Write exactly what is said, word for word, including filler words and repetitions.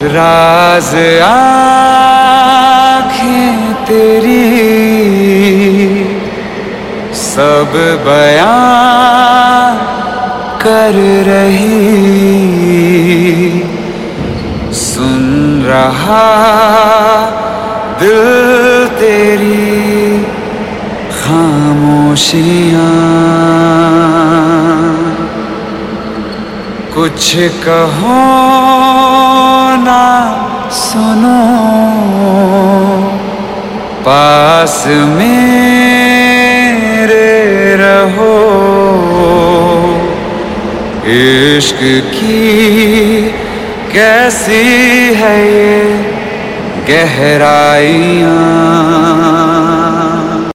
राज आँखें तेरी सब बयां कर रही, सुन रहा दिल तेरी खामोशियाँ। कुछ कहो ना सुनो, पास मेरे रहो। इश्क की कैसी है ये गहराइयाँ।